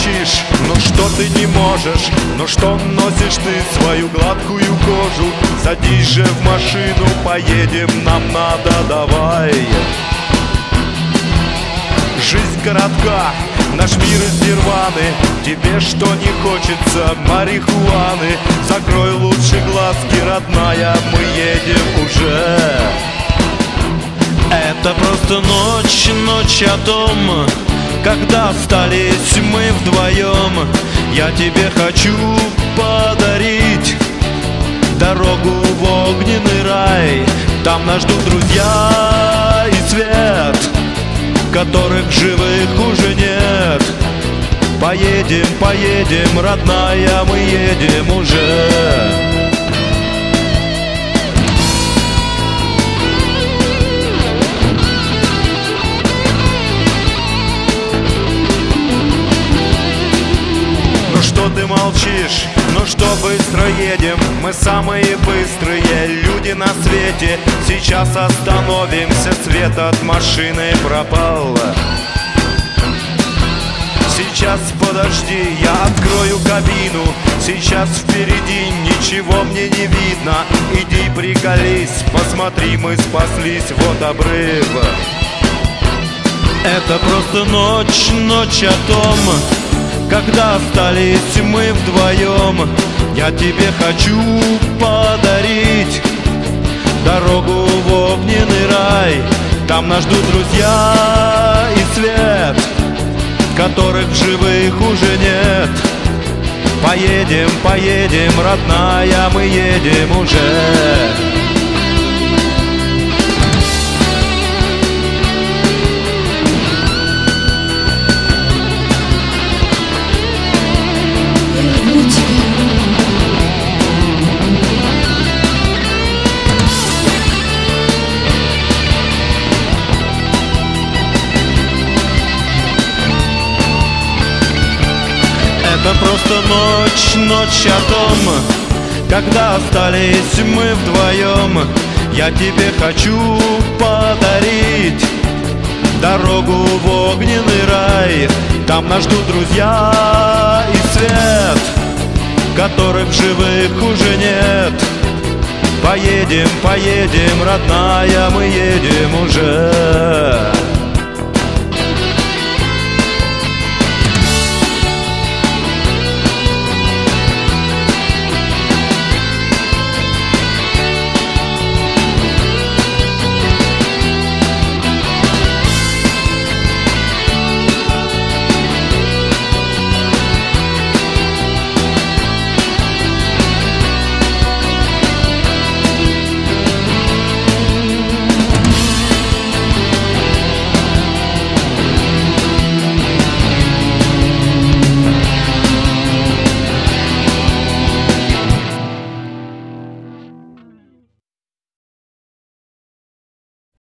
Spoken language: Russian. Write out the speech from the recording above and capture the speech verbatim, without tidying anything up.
молчишь, но что ты не можешь? Но что носишь ты свою гладкую кожу? Садись же в машину, поедем, нам надо, давай. Жизнь коротка, наш мир из нирваны. Тебе что не хочется марихуаны? Закрой лучше глазки, родная, мы едем уже. Это просто ночь, ночь о том, когда остались мы вдвоем. Я тебе хочу подарить дорогу в огненный рай. Там нас ждут друзья и свет, которых живых уже нет. Поедем, поедем, родная, мы едем уже. Ну что ты молчишь? Ну что быстро едем? Мы самые быстрые люди на свете. Сейчас остановимся, свет от машины пропал. Сейчас подожди, я открою кабину. Сейчас впереди ничего мне не видно. Иди приколись, посмотри, мы спаслись, вот обрыв. Это просто ночь, ночь о том, когда остались мы вдвоем. Я тебе хочу подарить дорогу в огненный рай. Там нас ждут друзья и свет, которых живых уже нет. Поедем, поедем, родная, мы едем уже. Это просто ночь, ночь о том, когда остались мы вдвоем. Я тебе хочу подарить дорогу в огненный рай. Там нас ждут друзья и свет, которых живых уже нет. Поедем, поедем, родная, мы едем уже.